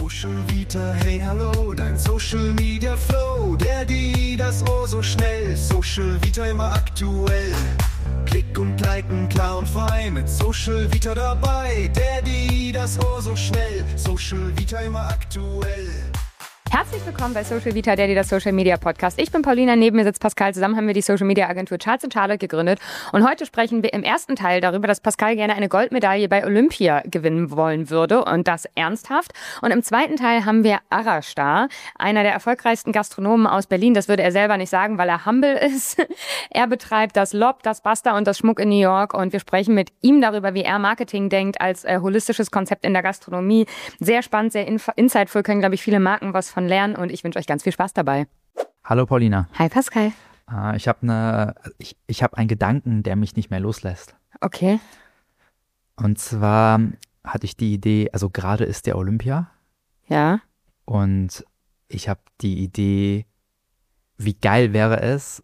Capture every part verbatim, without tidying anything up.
Social Vita, hey hallo, dein Social Media Flow, der, die, das oh so schnell, Social Vita immer aktuell. Klick und liken, klar und frei, mit Social Vita dabei, der, die, das oh so schnell, Social Vita immer aktuell. Herzlich willkommen bei Social Vita, der, die das Social Media Podcast. Ich bin Paulina, neben mir sitzt Pascal. Zusammen haben wir die Social Media Agentur Charles and Charlotte gegründet. Und heute sprechen wir im ersten Teil darüber, dass Pascal gerne eine Goldmedaille bei Olympia gewinnen wollen würde. Und das ernsthaft. Und im zweiten Teil haben wir Arash da, einer der erfolgreichsten Gastronomen aus Berlin. Das würde er selber nicht sagen, weil er humble ist. Er betreibt das Lob, das Basta und das Schmuck in New York. Und wir sprechen mit ihm darüber, wie er Marketing denkt als äh, holistisches Konzept in der Gastronomie. Sehr spannend, sehr inf- insightful, können, glaube ich, viele Marken was von lernen und ich wünsche euch ganz viel Spaß dabei. Hallo Paulina. Hi Pascal. Äh, ich habe eine, ich, ich habe einen Gedanken, der mich nicht mehr loslässt. Okay. Und zwar hatte ich die Idee, also gerade ist der Olympia. Ja. Und ich habe die Idee, wie geil wäre es,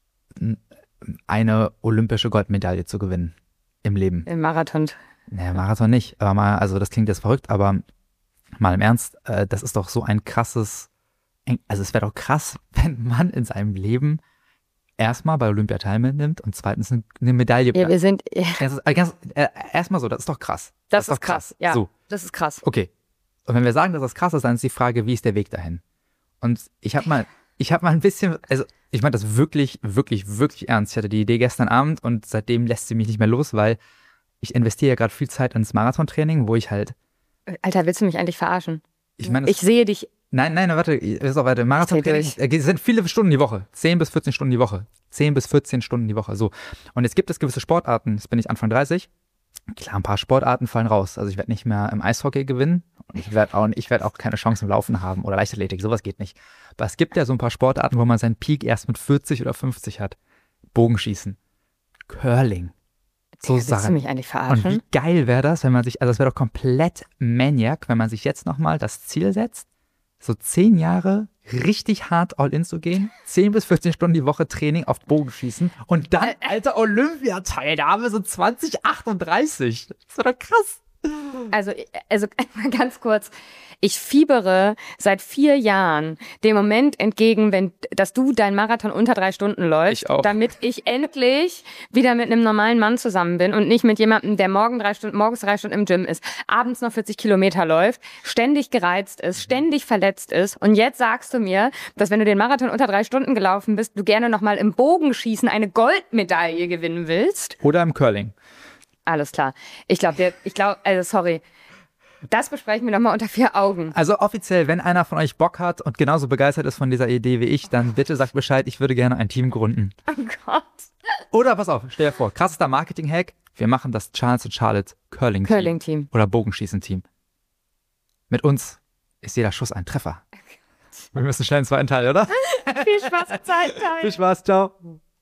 eine olympische Goldmedaille zu gewinnen im Leben. Im Marathon. Naja, Marathon nicht. Aber mal, also das klingt jetzt verrückt, aber mal im Ernst, äh, das ist doch so ein krasses, also es wäre doch krass, wenn man in seinem Leben erstmal bei Olympia teilnimmt und zweitens eine, eine Medaille. Ja, wir sind. Ja. Äh, erstmal so, das ist doch krass. Das, das ist krass, krass. Ja. So. Das ist krass. Okay. Und wenn wir sagen, dass das krass ist, dann ist die Frage, wie ist der Weg dahin? Und ich habe mal, ich habe mal ein bisschen, also ich meine das wirklich, wirklich, wirklich ernst. Ich hatte die Idee gestern Abend und seitdem lässt sie mich nicht mehr los, weil ich investiere ja gerade viel Zeit ins Marathontraining, wo ich halt Alter, willst du mich eigentlich verarschen? Ich, mein, ich sehe dich. Nein, nein, warte, ist auch weiter. Marathontraining, es sind viele Stunden die Woche. zehn bis vierzehn Stunden die Woche. zehn bis vierzehn Stunden die Woche, so. Und jetzt gibt es gewisse Sportarten, jetzt bin ich Anfang dreißig. Klar, ein paar Sportarten fallen raus. Also ich werde nicht mehr im Eishockey gewinnen und ich werde auch, ich werd auch keine Chance im Laufen haben oder Leichtathletik, sowas geht nicht. Aber es gibt ja so ein paar Sportarten, wo man seinen Peak erst mit vierzig oder fünfzig hat. Bogenschießen, Curling. So Willst Sachen. du mich eigentlich verarschen? Und wie geil wäre das, wenn man sich, also es wäre doch komplett Maniac, wenn man sich jetzt nochmal das Ziel setzt, so zehn Jahre richtig hart all in zu gehen, zehn bis vierzehn Stunden die Woche Training auf Bogenschießen und dann, alter, Olympiateilnahme, so zwanzig achtunddreißig. Das ist doch krass. Also, also ganz kurz, ich fiebere seit vier Jahren dem Moment entgegen, wenn, dass du deinen Marathon unter drei Stunden läufst, ich auch. Damit ich endlich wieder mit einem normalen Mann zusammen bin und nicht mit jemandem, der morgen drei Stunden, morgens drei Stunden im Gym ist, abends noch vierzig Kilometer läuft, ständig gereizt ist, ständig verletzt ist und jetzt sagst du mir, dass wenn du den Marathon unter drei Stunden gelaufen bist, du gerne nochmal im Bogenschießen eine Goldmedaille gewinnen willst. Oder im Curling. Alles klar. Ich glaube, ich glaube, also sorry. Das besprechen wir nochmal unter vier Augen. Also offiziell, wenn einer von euch Bock hat und genauso begeistert ist von dieser Idee wie ich, dann bitte sagt Bescheid, ich würde gerne ein Team gründen. Oh Gott. Oder pass auf, stell dir vor, krassester Marketing-Hack, wir machen das Charles und Charlotte Curling-Team. Curling-Team. Oder Bogenschießen-Team. Mit uns ist jeder Schuss ein Treffer. Wir müssen schnell in den zweiten Teil, oder? Viel Spaß im zweiten Teil. Viel Spaß, ciao.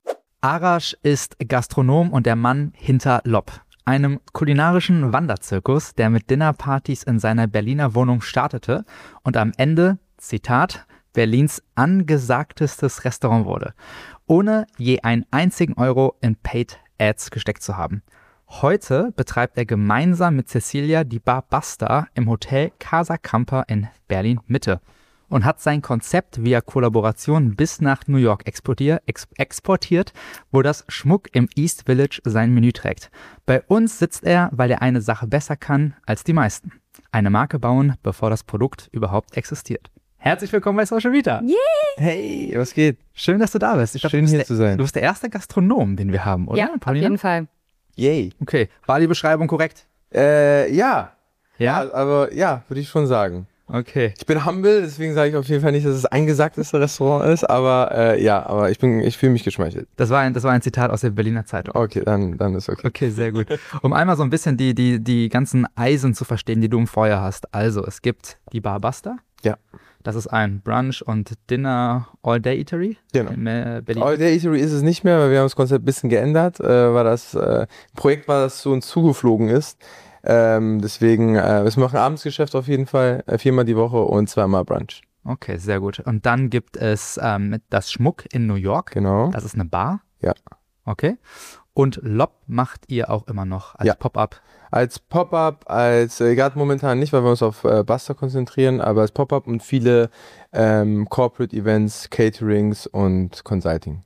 Arash ist Gastronom und der Mann hinter Lob, einem kulinarischen Wanderzirkus, der mit Dinnerpartys in seiner Berliner Wohnung startete und am Ende, Zitat, Berlins angesagtestes Restaurant wurde, ohne je einen einzigen Euro in Paid Ads gesteckt zu haben. Heute betreibt er gemeinsam mit Cecilia die Bar Basta im Hotel Casa Camper in Berlin-Mitte und hat sein Konzept via Kollaboration bis nach New York exportiert, ex- exportiert, wo das Schmuck im East Village sein Menü trägt. Bei uns sitzt er, weil er eine Sache besser kann als die meisten. Eine Marke bauen, bevor das Produkt überhaupt existiert. Herzlich willkommen bei Social Vita. Yeah. Hey, was geht? Schön, dass du da bist. Ich glaub, Schön, du bist hier der, zu sein. Du bist der erste Gastronom, den wir haben, oder? Ja, Paulina? auf jeden Fall. Yay. Okay, war die Beschreibung korrekt? Äh, ja. Ja? Ja, aber ja, würde ich schon sagen. Okay. Ich bin humble, deswegen sage ich auf jeden Fall nicht, dass es ein gesagteste Restaurant ist, aber äh, ja, aber ich bin, ich fühle mich geschmeichelt. Das war, ein, das war ein Zitat aus der Berliner Zeitung. Okay, dann, dann ist okay. Okay, sehr gut. Um einmal so ein bisschen die, die, die ganzen Eisen zu verstehen, die du im Feuer hast. Also, es gibt die Bar Basta. Ja. Das ist ein Brunch- und Dinner-All-Day-Eatery. Genau. In äh, Berlin. All Day Eatery ist es nicht mehr, weil wir haben das Konzept ein bisschen geändert, äh, weil das äh, ein Projekt war, das zu uns zugeflogen ist. Ähm, deswegen, äh, wir machen Abendsgeschäft auf jeden Fall, äh, viermal die Woche und zweimal Brunch. Okay, sehr gut. Und dann gibt es ähm, das Schmuck in New York. Genau. Das ist eine Bar. Ja. Okay. Und Lob macht ihr auch immer noch als Ja. Pop-up. Als Pop-up, als äh, gerade momentan nicht, weil wir uns auf äh, Buster konzentrieren, aber als Pop-up und viele ähm, Corporate Events, Caterings und Consulting.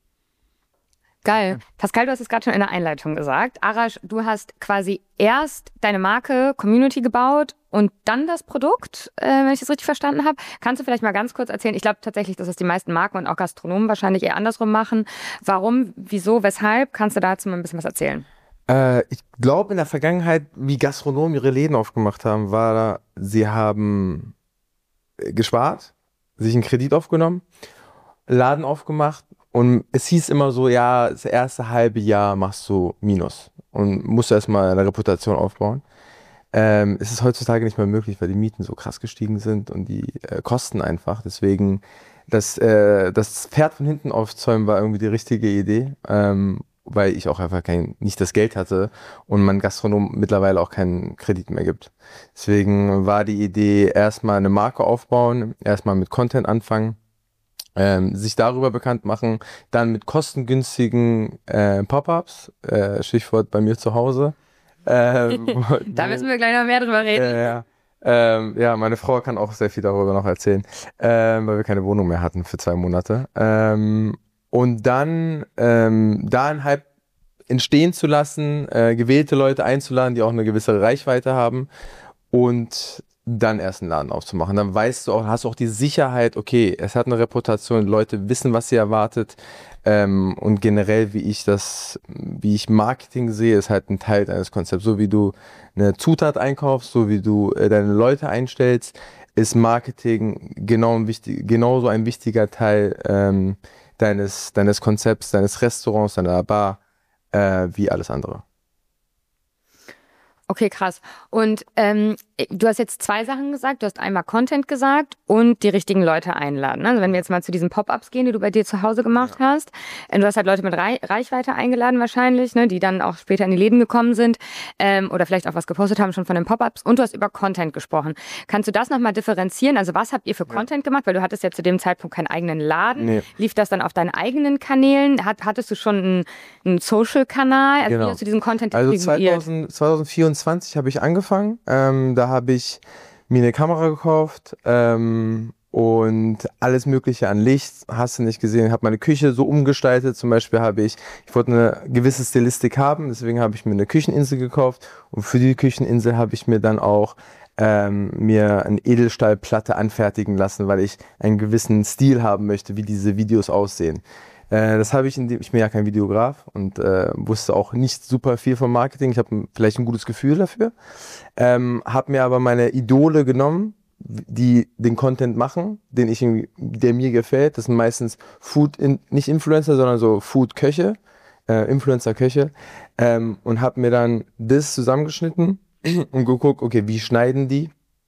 Geil. Pascal, du hast es gerade schon in der Einleitung gesagt. Arash, du hast quasi erst deine Marke Community gebaut und dann das Produkt, äh, wenn ich das richtig verstanden habe. Kannst du vielleicht mal ganz kurz erzählen? Ich glaube tatsächlich, dass das die meisten Marken und auch Gastronomen wahrscheinlich eher andersrum machen. Warum, wieso, weshalb? Kannst du dazu mal ein bisschen was erzählen? Äh, ich glaube, in der Vergangenheit, wie Gastronomen ihre Läden aufgemacht haben, war, sie haben äh, gespart, sich einen Kredit aufgenommen, Laden aufgemacht und es hieß immer so, ja, das erste halbe Jahr machst du Minus und musst erstmal eine Reputation aufbauen. Ähm, es ist heutzutage nicht mehr möglich, weil die Mieten so krass gestiegen sind und die äh, Kosten einfach. Deswegen, das, äh, das Pferd von hinten aufzäumen war irgendwie die richtige Idee. Ähm, weil ich auch einfach kein, nicht das Geld hatte und man Gastronom mittlerweile auch keinen Kredit mehr gibt. Deswegen war die Idee, erstmal eine Marke aufbauen, erstmal mit Content anfangen, ähm, sich darüber bekannt machen, dann mit kostengünstigen äh, Pop-ups, äh, Stichwort bei mir zu Hause. Ähm, Da müssen wir gleich noch mehr drüber reden. äh, ja. Ähm, ja, meine Frau kann auch sehr viel darüber noch erzählen, ähm, weil wir keine Wohnung mehr hatten für zwei Monate. Ähm, Und dann ähm, da einen Hype entstehen zu lassen, äh, gewählte Leute einzuladen, die auch eine gewisse Reichweite haben und dann erst einen Laden aufzumachen. Dann weißt du auch, hast du auch die Sicherheit, okay, es hat eine Reputation, Leute wissen, was sie erwartet ähm, und generell, wie ich das, wie ich Marketing sehe, ist halt ein Teil deines Konzepts. So wie du eine Zutat einkaufst, so wie du äh, deine Leute einstellst, ist Marketing genau ein wichtig, genauso ein wichtiger Teil ähm, deines, deines Konzepts, deines Restaurants, deiner Bar, äh, wie alles andere. Okay, krass. Und ähm, du hast jetzt zwei Sachen gesagt. Du hast einmal Content gesagt und die richtigen Leute einladen. Also wenn wir jetzt mal zu diesen Pop-ups gehen, die du bei dir zu Hause gemacht ja. hast. Du hast halt Leute mit Re- Reichweite eingeladen wahrscheinlich, ne, die dann auch später in die Läden gekommen sind ähm, oder vielleicht auch was gepostet haben schon von den Pop-ups. Und du hast über Content gesprochen. Kannst du das nochmal differenzieren? Also was habt ihr für ja. Content gemacht? Weil du hattest ja zu dem Zeitpunkt keinen eigenen Laden. Nee. Lief das dann auf deinen eigenen Kanälen? Hat, hattest du schon einen, einen Social-Kanal? Also genau. wie hast du diesen Content Also zweitausend, zweitausendvierundzwanzig habe ich angefangen. Ähm, da habe ich mir eine Kamera gekauft ähm, und alles Mögliche an Licht. Hast du nicht gesehen? Ich habe meine Küche so umgestaltet. Zum Beispiel habe ich, ich wollte eine gewisse Stilistik haben, deswegen habe ich mir eine Kücheninsel gekauft. Und für die Kücheninsel habe ich mir dann auch ähm, mir eine Edelstahlplatte anfertigen lassen, weil ich einen gewissen Stil haben möchte, wie diese Videos aussehen. Das habe ich, indem ich bin ja kein Videograf und äh, wusste auch nicht super viel vom Marketing. Ich habe vielleicht ein gutes Gefühl dafür. Ähm, habe mir aber meine Idole genommen, die den Content machen, den ich, der mir gefällt. Das sind meistens Food, in, nicht Influencer, sondern so Food-Köche, äh, Influencer-Köche. Ähm, und habe mir dann das zusammengeschnitten und geguckt, okay, wie schneiden die?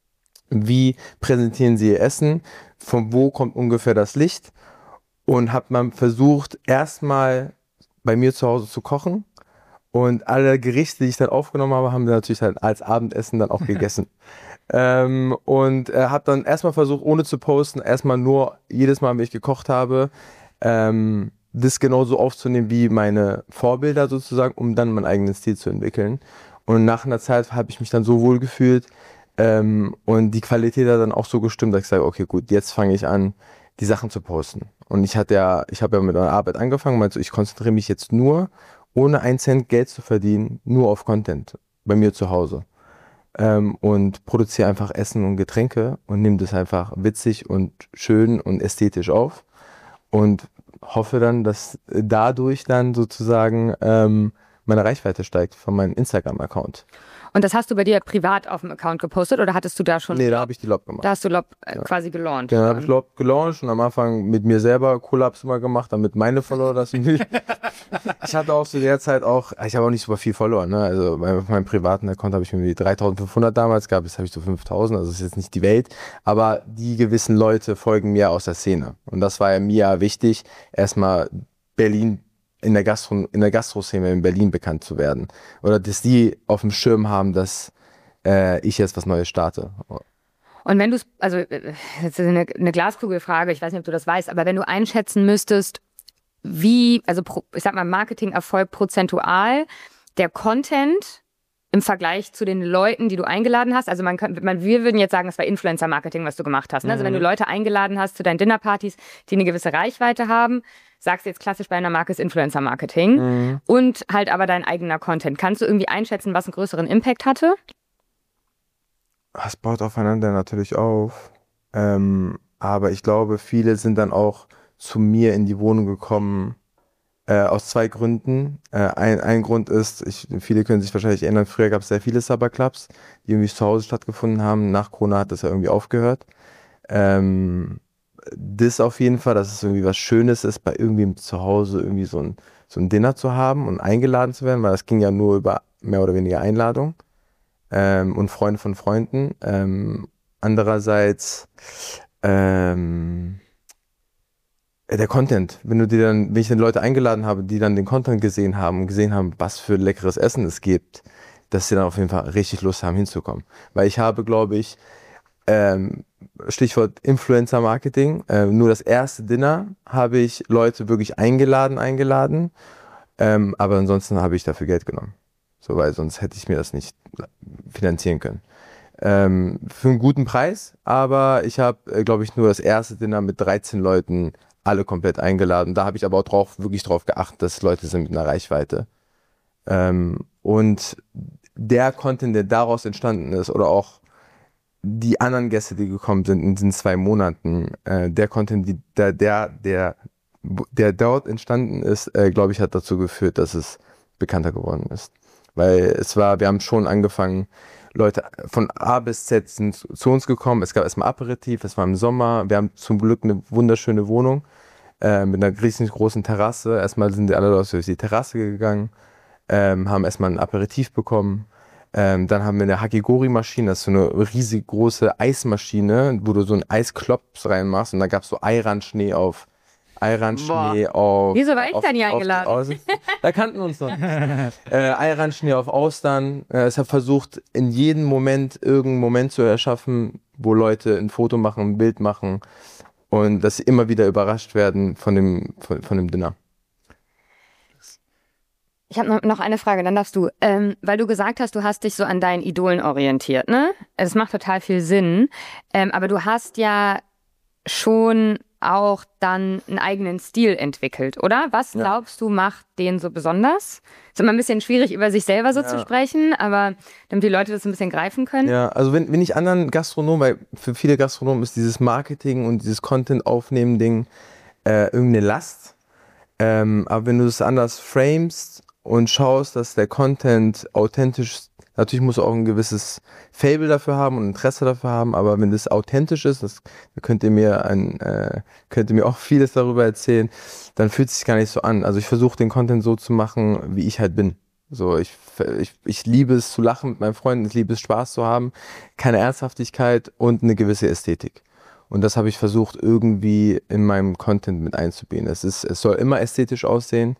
Wie präsentieren sie ihr Essen? Von wo kommt ungefähr das Licht? Und habe man versucht, erstmal bei mir zu Hause zu kochen. Und alle Gerichte, die ich dann aufgenommen habe, haben wir natürlich halt als Abendessen dann auch gegessen. ähm, und äh, habe dann erstmal versucht, ohne zu posten, erstmal nur jedes Mal, wenn ich gekocht habe, ähm, das genauso aufzunehmen wie meine Vorbilder sozusagen, um dann meinen eigenen Stil zu entwickeln. Und nach einer Zeit habe ich mich dann so wohl gefühlt ähm, und die Qualität hat dann auch so gestimmt, dass ich sage, okay, gut, jetzt fange ich an, die Sachen zu posten. Und ich hatte ja, ich habe ja mit meiner Arbeit angefangen, meinte, ich konzentriere mich jetzt nur, ohne einen Cent Geld zu verdienen, nur auf Content bei mir zu Hause. Ähm, und produziere einfach Essen und Getränke und nehme das einfach witzig und schön und ästhetisch auf. Und hoffe dann, dass dadurch dann sozusagen ähm, meine Reichweite steigt von meinem Instagram-Account. Und das hast du bei dir privat auf dem Account gepostet oder hattest du da schon? Nee, da habe ich die Lob gemacht. Da hast du Lob äh, ja. quasi gelauncht. Genau, da habe ich Lob gelauncht und am Anfang mit mir selber Collabs immer gemacht, damit meine Follower das nicht. Ich hatte auch zu der Zeit auch, ich habe auch nicht super viel verloren, ne? Also bei meinem privaten Account habe ich irgendwie dreitausendfünfhundert damals gehabt, jetzt habe ich so fünftausend, also das ist jetzt nicht die Welt, aber die gewissen Leute folgen mir aus der Szene. Und das war ja mir wichtig, erstmal Berlin in der Gastro, in der Gastro-Szene in Berlin bekannt zu werden. Oder dass die auf dem Schirm haben, dass äh, ich jetzt was Neues starte. Und wenn du es, also das ist eine, eine Glaskugelfrage, ich weiß nicht, ob du das weißt, aber wenn du einschätzen müsstest, wie, also pro, ich sag mal Marketing-Erfolg prozentual, der Content im Vergleich zu den Leuten, die du eingeladen hast. Also man kann, man, wir würden jetzt sagen, das war Influencer-Marketing, was du gemacht hast. Ne? Also wenn du Leute eingeladen hast zu deinen Dinnerpartys, die eine gewisse Reichweite haben, sagst du jetzt klassisch bei einer Marke ist Influencer-Marketing mhm. und halt aber dein eigener Content. Kannst du irgendwie einschätzen, was einen größeren Impact hatte? Das baut aufeinander natürlich auf. Ähm, aber ich glaube, viele sind dann auch zu mir in die Wohnung gekommen, Äh, aus zwei Gründen. Äh, ein, ein Grund ist, ich, viele können sich wahrscheinlich erinnern, früher gab es sehr viele Supper-Clubs, die irgendwie zu Hause stattgefunden haben. Nach Corona hat das ja irgendwie aufgehört. Ähm, das auf jeden Fall, dass es irgendwie was Schönes ist, bei irgendwem zu Hause irgendwie so ein, so ein Dinner zu haben und eingeladen zu werden, weil das ging ja nur über mehr oder weniger Einladung ähm, und Freunde von Freunden. Ähm, andererseits ähm, der Content, wenn du dir dann, wenn ich dann Leute eingeladen habe, die dann den Content gesehen haben und gesehen haben, was für leckeres Essen es gibt, dass sie dann auf jeden Fall richtig Lust haben hinzukommen. Weil ich habe, glaube ich, ähm, Stichwort Influencer-Marketing, äh, nur das erste Dinner habe ich Leute wirklich eingeladen, eingeladen, ähm, aber ansonsten habe ich dafür Geld genommen. So, weil sonst hätte ich mir das nicht finanzieren können. Ähm, für einen guten Preis, aber ich habe, äh, glaube ich, nur das erste Dinner mit dreizehn Leuten alle komplett eingeladen. Da habe ich aber auch drauf, wirklich drauf geachtet, dass Leute sind mit einer Reichweite. Ähm, und der Content, der daraus entstanden ist, oder auch die anderen Gäste, die gekommen sind in diesen zwei Monaten, äh, der Content, die, der, der, der, der dort entstanden ist, äh, glaube ich, hat dazu geführt, dass es bekannter geworden ist. Weil es war, wir haben schon angefangen, Leute von A bis Z sind zu uns gekommen. Es gab erstmal Aperitif, es war im Sommer. Wir haben zum Glück eine wunderschöne Wohnung äh, mit einer riesig großen Terrasse. Erstmal sind alle Leute durch die Terrasse gegangen, ähm, haben erstmal ein Aperitif bekommen. Ähm, dann haben wir eine Hakigori-Maschine, das ist so eine riesig große Eismaschine, wo du so einen Eisklops reinmachst und da gab es so Eiranschnee auf Eiranschnee auf... Wieso war ich auf, da nie auf, eingeladen? Auf, da kannten wir uns noch. äh, Eiranschnee auf Austern. Äh, es hat versucht, in jedem Moment irgendeinen Moment zu erschaffen, wo Leute ein Foto machen, ein Bild machen und dass sie immer wieder überrascht werden von dem, von, von dem Dinner. Ich habe noch eine Frage, dann darfst du, ähm, weil du gesagt hast, du hast dich so an deinen Idolen orientiert, ne? Das macht total viel Sinn, ähm, aber du hast ja schon auch dann einen eigenen Stil entwickelt, oder? Was ja. glaubst du, macht den so besonders? Ist immer ein bisschen schwierig, über sich selber so ja. zu sprechen, aber damit die Leute das ein bisschen greifen können. Ja, also wenn, wenn ich anderen Gastronomen, weil für viele Gastronomen ist dieses Marketing und dieses Content-Aufnehmen-Ding äh, irgendeine Last, ähm, aber wenn du es anders framest und schaust, dass der Content authentisch, natürlich musst du auch ein gewisses Fable dafür haben und Interesse dafür haben, aber wenn das authentisch ist, das, da könnt ihr mir ein, äh, könnt ihr mir auch vieles darüber erzählen, dann fühlt es sich gar nicht so an. Also ich versuche den Content so zu machen, wie ich halt bin. So, ich, ich, ich liebe es zu lachen mit meinen Freunden, ich liebe es Spaß zu haben, keine Ernsthaftigkeit und eine gewisse Ästhetik. Und das habe ich versucht irgendwie in meinem Content mit einzubinden. Es ist, es soll immer ästhetisch aussehen,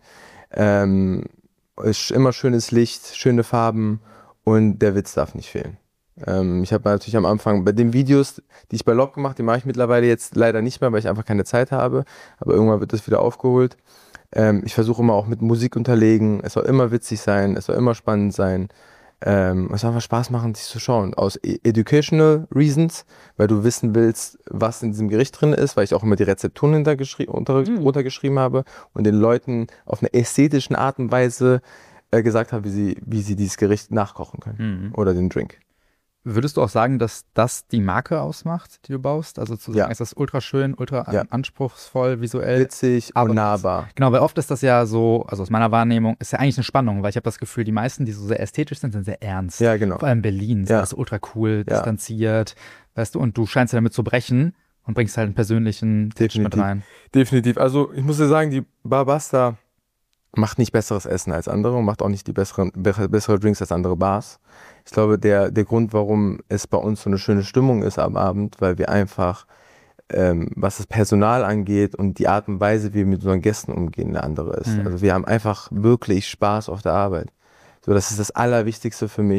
ähm, es ist immer schönes Licht, schöne Farben. Und der Witz darf nicht fehlen. Ähm, ich habe natürlich am Anfang bei den Videos, die ich bei Lob gemacht, die mache ich mittlerweile jetzt leider nicht mehr, weil ich einfach keine Zeit habe. Aber irgendwann wird das wieder aufgeholt. Ähm, ich versuche immer auch mit Musik unterlegen. Es soll immer witzig sein, es soll immer spannend sein. Ähm, es soll einfach Spaß machen, sich zu schauen. Aus educational reasons, weil du wissen willst, was in diesem Gericht drin ist, weil ich auch immer die Rezepturen hintergeschri- unter- mhm. runtergeschrieben habe und den Leuten auf eine ästhetischen Art und Weise gesagt habe, wie sie, wie sie dieses Gericht nachkochen können mhm. oder den Drink. Würdest du auch sagen, dass das die Marke ausmacht, die du baust? Also zu sagen, ja. ist das ultra schön, ultra ja. anspruchsvoll, visuell? Witzig und nahbar. Genau, weil oft ist das ja so, also aus meiner Wahrnehmung, ist ja eigentlich eine Spannung, weil ich habe das Gefühl, die meisten, die so sehr ästhetisch sind, sind sehr ernst. Ja, genau. Vor allem Berlin, ja. das ist ultra cool, ja. distanziert, weißt du, und du scheinst ja damit zu brechen und bringst halt einen persönlichen Touch mit rein. Definitiv. Also ich muss dir sagen, die Bar Basta macht nicht besseres Essen als andere und macht auch nicht die besseren, bessere Drinks als andere Bars. Ich glaube, der, der Grund, warum es bei uns so eine schöne Stimmung ist am Abend, weil wir einfach, ähm, was das Personal angeht und die Art und Weise, wie wir mit unseren Gästen umgehen, eine andere ist. Mhm. Also wir haben einfach wirklich Spaß auf der Arbeit. So, das ist das Allerwichtigste für mich.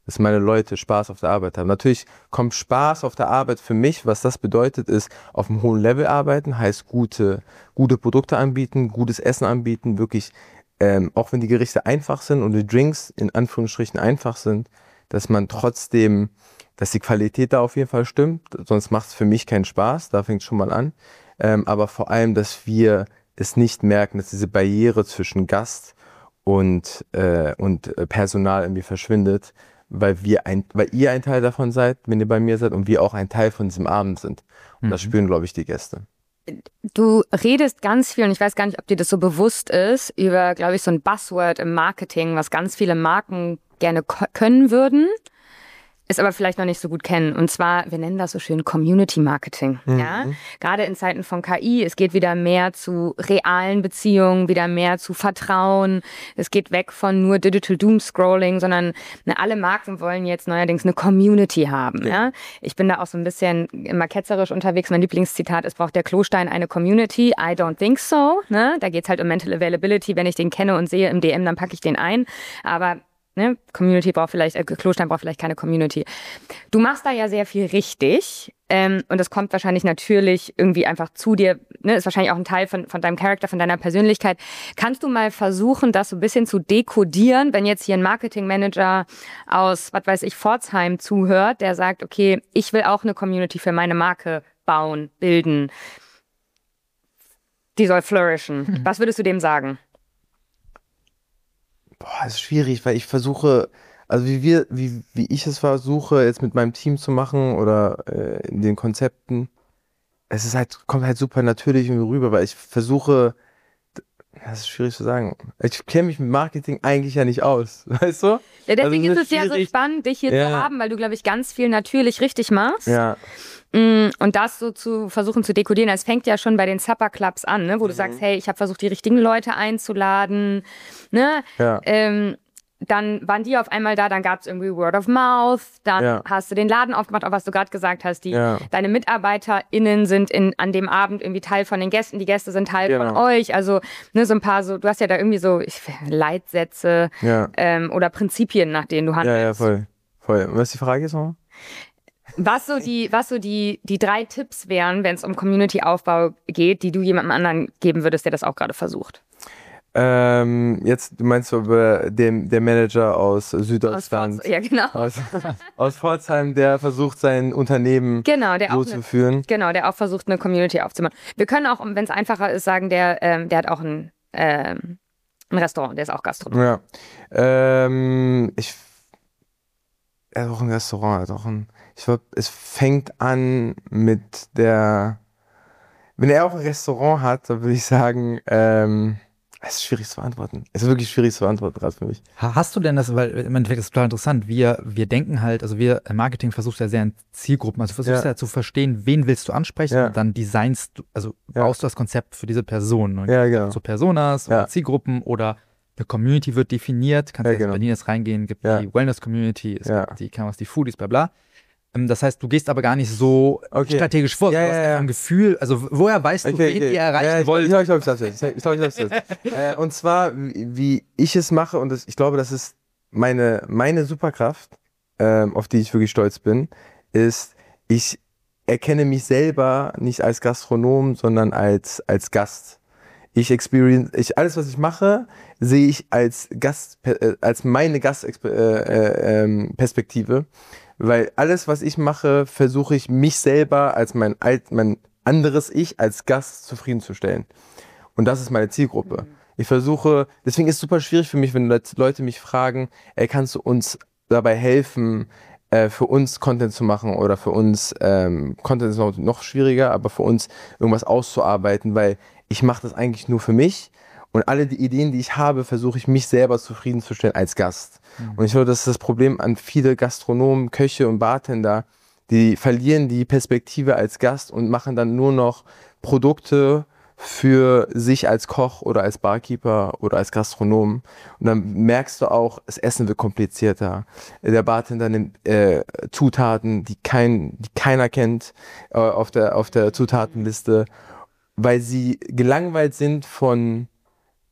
dass meine Leute Spaß auf der Arbeit haben. Natürlich kommt Spaß auf der Arbeit für mich, was das bedeutet, ist auf einem hohen Level arbeiten, heißt gute, gute Produkte anbieten, gutes Essen anbieten, wirklich, ähm, auch wenn die Gerichte einfach sind und die Drinks in Anführungsstrichen einfach sind, dass man trotzdem, dass die Qualität da auf jeden Fall stimmt, sonst macht es für mich keinen Spaß, da fängt es schon mal an. Ähm, aber vor allem, dass wir es nicht merken, dass diese Barriere zwischen Gast und, äh, und Personal irgendwie verschwindet, weil wir ein, weil ihr ein Teil davon seid, wenn ihr bei mir seid, und wir auch ein Teil von diesem Abend sind. Und mhm. das spüren, glaube ich, die Gäste. Du redest ganz viel, und ich weiß gar nicht, ob dir das so bewusst ist, über, glaube ich, so ein Buzzword im Marketing, was ganz viele Marken gerne ko- können würden, es aber vielleicht noch nicht so gut kennen. Und zwar, wir nennen das so schön Community Marketing. Mhm. Ja? Gerade in Zeiten von K I, es geht wieder mehr zu realen Beziehungen, wieder mehr zu Vertrauen. Es geht weg von nur Digital Doom Scrolling, sondern ne, alle Marken wollen jetzt neuerdings eine Community haben. Ja. Ja? Ich bin da auch so ein bisschen immer ketzerisch unterwegs. Mein Lieblingszitat ist, braucht der Klostein eine Community? I don't think so. Ne? Da geht es halt um Mental Availability. Wenn ich den kenne und sehe im D M, dann packe ich den ein. Aber Ne, Community braucht vielleicht, äh, Klostein braucht vielleicht keine Community. Du machst da ja sehr viel richtig ähm, und das kommt wahrscheinlich natürlich irgendwie einfach zu dir, ne, ist wahrscheinlich auch ein Teil von, von deinem Charakter, von deiner Persönlichkeit. Kannst du mal versuchen, das so ein bisschen zu dekodieren, wenn jetzt hier ein Marketingmanager aus, was weiß ich, Pforzheim zuhört, der sagt, okay, ich will auch eine Community für meine Marke bauen, bilden. Die soll flourishen. Hm. Was würdest du dem sagen? Boah, das ist schwierig, weil ich versuche, also wie wir, wie, wie ich es versuche, jetzt mit meinem Team zu machen oder äh, in den Konzepten, es ist halt, kommt halt super natürlich irgendwie rüber, weil ich versuche, das ist schwierig zu sagen. Ich kenne mich mit Marketing eigentlich ja nicht aus, weißt du? Ja, deswegen also ist es ja so spannend, dich hier ja. zu haben, weil du, glaube ich, ganz viel natürlich richtig machst. Ja. Und das so zu versuchen zu dekodieren, es fängt ja schon bei den Supper Clubs an, ne? Wo mhm. du sagst, hey, ich habe versucht, die richtigen Leute einzuladen. Ne? Ja. Ähm, dann waren die auf einmal da, dann gab es irgendwie Word of Mouth, dann ja. hast du den Laden aufgemacht, auch was du gerade gesagt hast, die, ja. deine MitarbeiterInnen sind in, an dem Abend irgendwie Teil von den Gästen, die Gäste sind Teil genau. von euch, also ne, so ein paar, so, du hast ja da irgendwie so ich, Leitsätze ja. ähm, oder Prinzipien, nach denen du handelst. Ja, ja, voll. voll. Und was ist die Frage jetzt nochmal? Was so die, was so die, die drei Tipps wären, wenn es um Community-Aufbau geht, die du jemandem anderen geben würdest, der das auch gerade versucht? Ähm, jetzt, du meinst so über den, der Manager aus Süddeutschland. Aus, ja, genau. Aus, aus Pforzheim, der versucht, sein Unternehmen genau, der so auch zu eine, führen. Genau, der auch versucht, eine Community aufzubauen. Wir können auch, wenn es einfacher ist, sagen, der, ähm, der hat auch ein, ähm, ein Restaurant, der ist auch Gastronom. Ja. Ähm, ich, er hat auch ein Restaurant, er hat auch ein, ich glaube, es fängt an mit der, wenn er auch ein Restaurant hat, dann würde ich sagen, ähm, es ist schwierig zu beantworten. Es ist wirklich schwierig zu beantworten, gerade für mich. Hast du denn das, weil im Endeffekt ist es total interessant, wir, wir denken halt, also wir im Marketing versuchst ja sehr in Zielgruppen, also versuchst ja, ja zu verstehen, wen willst du ansprechen ja. und dann designst du, also ja. baust du das Konzept für diese Person. Und ja, genau. So Personas ja. oder Zielgruppen oder eine Community wird definiert, kannst du ja, jetzt genau. in Berlin jetzt reingehen, gibt ja. die Wellness-Community, es ja. gibt die Canvas, die Foodies, bla bla. Das heißt, du gehst aber gar nicht so okay. strategisch vor. Ja, du hast ja, ja. ein Gefühl, also woher weißt du, okay, wen okay. ihr erreichen ja, ich, wollt? Ich glaube, ich, glaub, ich darf jetzt. Ich glaube, ich darf jetzt. äh, und zwar, wie, wie ich es mache, und das, ich glaube, das ist meine, meine Superkraft, ähm, auf die ich wirklich stolz bin, ist, ich erkenne mich selber nicht als Gastronom, sondern als, als Gast. Ich experience, ich, alles, was ich mache, sehe ich als Gast, äh, als meine Gastperspektive. Äh, Weil alles, was ich mache, versuche ich mich selber als mein, alt, mein anderes Ich als Gast zufriedenzustellen. Und das ist meine Zielgruppe. Mhm. Ich versuche, deswegen ist es super schwierig für mich, wenn Leute mich fragen, ey, kannst du uns dabei helfen, äh, für uns Content zu machen oder für uns, ähm, Content ist noch, noch schwieriger, aber für uns irgendwas auszuarbeiten, weil ich mache das eigentlich nur für mich. Und alle die Ideen, die ich habe, versuche ich mich selber zufriedenzustellen als Gast. Mhm. Und ich glaube, das ist das Problem an viele Gastronomen, Köche und Bartender, die verlieren die Perspektive als Gast und machen dann nur noch Produkte für sich als Koch oder als Barkeeper oder als Gastronom. Und dann merkst du auch, das Essen wird komplizierter. Der Bartender nimmt äh, Zutaten, die, kein, die keiner kennt, äh, auf der, auf der Zutatenliste, weil sie gelangweilt sind von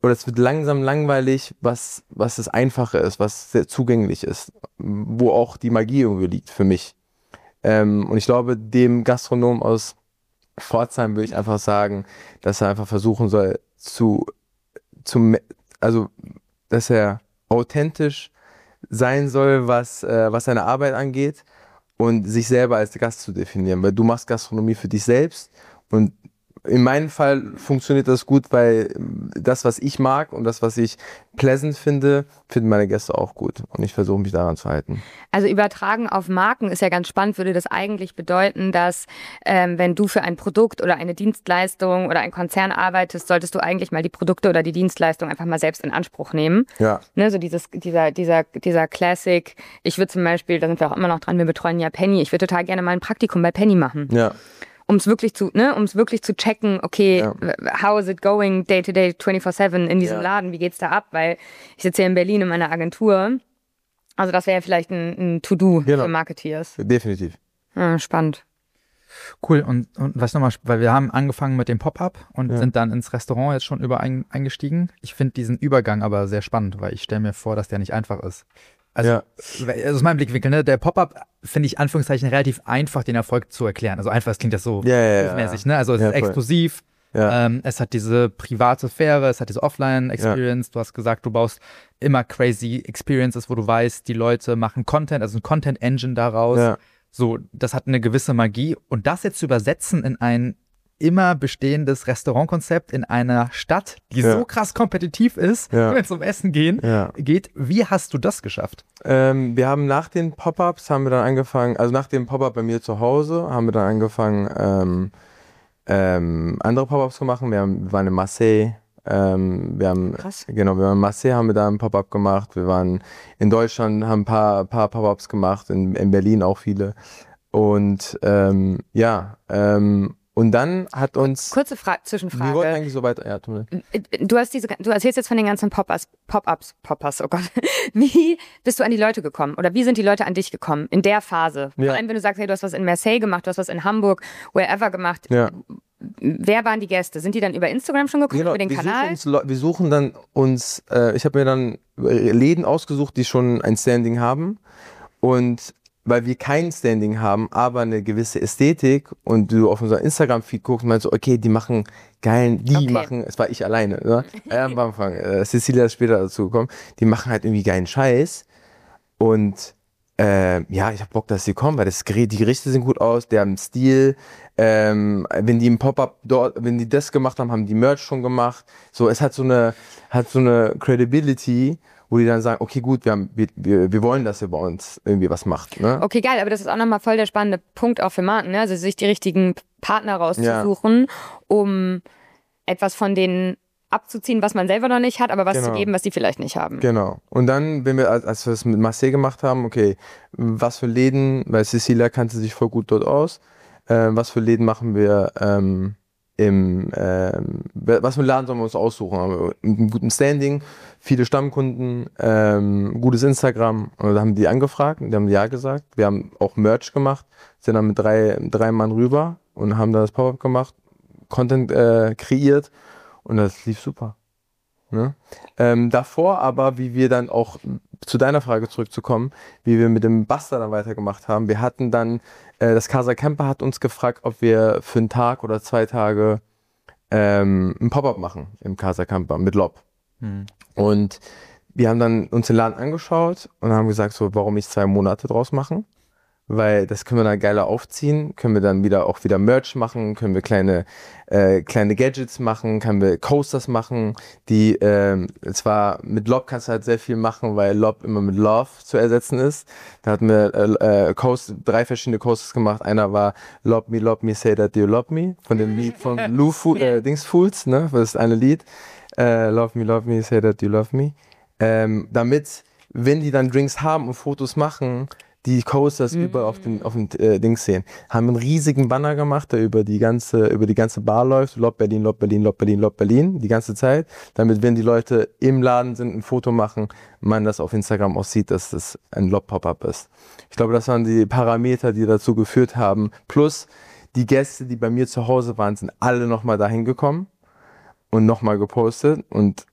oder es wird langsam langweilig, was, was das Einfache ist, was sehr zugänglich ist, wo auch die Magie irgendwie liegt für mich. Ähm, und ich glaube, dem Gastronom aus Pforzheim würde ich einfach sagen, dass er einfach versuchen soll, zu, zu also, dass er authentisch sein soll, was, äh, was seine Arbeit angeht und sich selber als Gast zu definieren, weil du machst Gastronomie für dich selbst und in meinem Fall funktioniert das gut, weil das, was ich mag und das, was ich pleasant finde, finden meine Gäste auch gut. Und ich versuche mich daran zu halten. Also übertragen auf Marken ist ja ganz spannend. Würde das eigentlich bedeuten, dass ähm, wenn du für ein Produkt oder eine Dienstleistung oder ein Konzern arbeitest, solltest du eigentlich mal die Produkte oder die Dienstleistung einfach mal selbst in Anspruch nehmen? Ja. Ne, so dieses, dieser, dieser, dieser Classic. Ich würde zum Beispiel, da sind wir auch immer noch dran, wir betreuen ja Penny. Ich würde total gerne mal ein Praktikum bei Penny machen. Ja. Um es wirklich zu, ne, um es wirklich zu checken, okay, Ja. how is it going day to day, twenty-four seven in diesem Ja. Laden, wie geht's da ab? Weil ich sitze hier in Berlin in meiner Agentur. Also das wäre ja vielleicht ein, ein To-Do Genau. für Marketeers. Definitiv. Ja, spannend. Cool, und, und was nochmal, weil wir haben angefangen mit dem Pop-Up und Ja. sind dann ins Restaurant jetzt schon über ein, eingestiegen. Ich finde diesen Übergang aber sehr spannend, weil ich stelle mir vor, dass der nicht einfach ist. Also, Ja. also aus meinem Blickwinkel, ne, der Pop-Up finde ich Anführungszeichen relativ einfach, den Erfolg zu erklären. Also einfach, es klingt das so Ja, ja, ja. mäßig, ne? Also es Ja, ist voll. exklusiv, Ja. ähm, es hat diese private Sphäre, es hat diese Offline-Experience. Du hast gesagt, du baust immer crazy Experiences, wo du weißt, die Leute machen Content, also ein Content-Engine daraus. Ja. So, das hat eine gewisse Magie. Und das jetzt zu übersetzen in ein immer bestehendes Restaurantkonzept in einer Stadt, die Ja. so krass kompetitiv ist, Ja. wenn es um Essen gehen Ja. geht. Wie hast du das geschafft? Ähm, wir haben nach den Pop-Ups haben wir dann angefangen, also nach dem Pop-Up bei mir zu Hause, haben wir dann angefangen, ähm, ähm, andere Pop-Ups zu machen. Wir, haben, wir waren in Marseille, ähm, wir haben, Krass. genau, wir waren in Marseille, haben wir da ein Pop-Up gemacht. Wir waren in Deutschland, haben ein paar, paar Pop-Ups gemacht, in, in Berlin auch viele. Und ähm, ja, ähm, und dann hat uns, Kurze Fra- wir wollten Zwischenfrage. eigentlich so weiter, ja, tut mir leid. Du hast diese, du erzählst jetzt von den ganzen Pop-Ups, Pop-Ups, Pop-Ups, oh Gott. Wie bist du an die Leute gekommen? Oder wie sind die Leute an dich gekommen in der Phase? Vor Ja. allem, wenn du sagst, hey, du hast was in Marseille gemacht, du hast was in Hamburg, wherever gemacht. Ja. Wer waren die Gäste? Sind die dann über Instagram schon gekommen, über den wir Kanal? Suchen uns, Leu- wir suchen dann uns, äh, ich habe mir dann äh, Läden ausgesucht, die schon ein Standing haben. Und weil wir kein Standing haben, aber eine gewisse Ästhetik und du auf unser Instagram-Feed guckst und meinst so, okay, die machen geilen, die Okay. machen, es war ich alleine, ne? äh, am Anfang, äh, Cecilia ist später dazu gekommen, die machen halt irgendwie geilen Scheiß und äh, ja, ich hab Bock, dass sie kommen, weil das Gerät, die Gerichte sehen gut aus, der haben einen Stil, ähm, wenn die im Pop-Up dort, wenn die das gemacht haben, haben die Merch schon gemacht, so, es hat so eine, hat so eine Credibility, wo die dann sagen, okay, gut, wir, haben, wir, wir, wir wollen, dass ihr bei uns irgendwie was macht. Ne? Okay, geil, aber das ist auch nochmal voll der spannende Punkt auch für Marken, ne? Also sich die richtigen Partner rauszusuchen, um etwas von denen abzuziehen, was man selber noch nicht hat, aber was Genau. zu geben, was die vielleicht nicht haben. Genau. Und dann, wenn wir, als, als wir es mit Marseille gemacht haben, okay, was für Läden, weil Cecilia kannte sich voll gut dort aus, äh, was für Läden machen wir ähm, im, ähm, was für Laden sollen wir uns aussuchen? Haben wir einen guten Standing, viele Stammkunden, ähm, gutes Instagram. Und da haben die angefragt, die haben ja gesagt. Wir haben auch Merch gemacht, sind dann mit drei, drei Mann rüber und haben da das Pop-Up gemacht, Content äh, kreiert und das lief super. Ne? Ähm, davor aber, wie wir dann auch, zu deiner Frage zurückzukommen, wie wir mit dem Buster dann weitergemacht haben, wir hatten dann, äh, das Casa Camper hat uns gefragt, ob wir für einen Tag oder zwei Tage ähm, ein Pop-Up machen im Casa Camper mit Lob. Hm. Und wir haben dann uns den Laden angeschaut und haben gesagt, so, warum nicht zwei Monate draus machen? Weil das können wir dann geiler aufziehen, können wir dann wieder auch wieder Merch machen, können wir kleine äh, kleine Gadgets machen, können wir Coasters machen, die ähm, zwar mit Lob kannst du halt sehr viel machen, weil Lob immer mit Love zu ersetzen ist. Da hatten wir äh, äh, Coast, drei verschiedene Coasters gemacht. Einer war Love Me, Love Me, Say That You Love Me von dem Lied von Lou Fu, äh, Dings Fools, ne? Das ist eine Lied. Äh, love Me, Love Me, Say That You Love Me. Ähm, damit, wenn die dann Drinks haben und Fotos machen, die Coasters Mhm. überall auf dem, auf dem äh, Dings sehen. Haben einen riesigen Banner gemacht, der über die ganze, über die ganze Bar läuft. Lob Berlin, Lob Berlin, Lob Berlin, Lob Berlin, die ganze Zeit. Damit, wenn die Leute im Laden sind, ein Foto machen, man das auf Instagram auch sieht, dass das ein Lob-Pop-Up ist. Ich glaube, das waren die Parameter, die dazu geführt haben. Plus, die Gäste, die bei mir zu Hause waren, sind alle nochmal dahin gekommen und nochmal gepostet. Und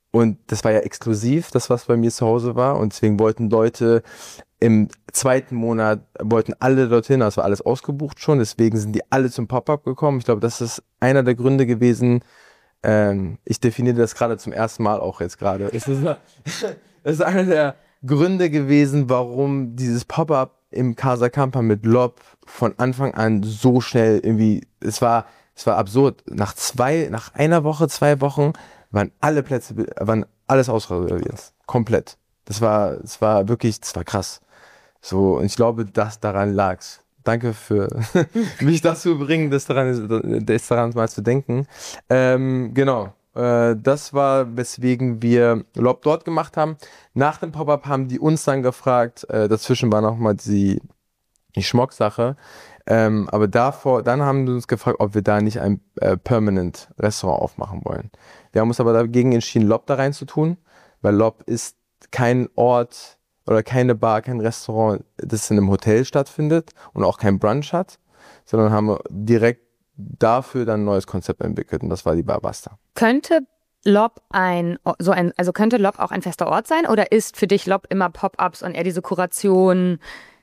Und das war ja exklusiv, das was bei mir zu Hause war. Und deswegen wollten Leute im zweiten Monat, wollten alle dorthin, das war alles ausgebucht schon. Deswegen sind die alle zum Pop-Up gekommen. Ich glaube, das ist einer der Gründe gewesen. Ähm, ich definiere das gerade zum ersten Mal auch jetzt gerade. Es ist, das ist einer der Gründe gewesen, warum dieses Pop-Up im Casa Campa mit Lob von Anfang an so schnell irgendwie, es war, es war absurd. Nach zwei, nach einer Woche, zwei Wochen waren alle Plätze, waren alles ausreserviert. Komplett. Das war, das war wirklich, das war krass. So, und ich glaube, dass daran lag's. Danke für mich dazu bringen, das daran, das daran mal zu denken. Ähm, genau. Äh, das war, weswegen wir Lob dort gemacht haben. Nach dem Pop-Up haben die uns dann gefragt, äh, dazwischen war nochmal die, die Schmock-Sache. Ähm, aber davor, dann haben sie uns gefragt, ob wir da nicht ein äh, Permanent-Restaurant aufmachen wollen. Wir haben uns aber dagegen entschieden, Lob da rein zu tun, weil Lob ist kein Ort oder keine Bar, kein Restaurant, das in einem Hotel stattfindet und auch kein Brunch hat, sondern haben direkt dafür dann ein neues Konzept entwickelt und das war die Bar Basta. Könnte Lob ein, so ein, also könnte Lob auch ein fester Ort sein oder ist für dich Lob immer Pop-Ups und eher diese Kuration?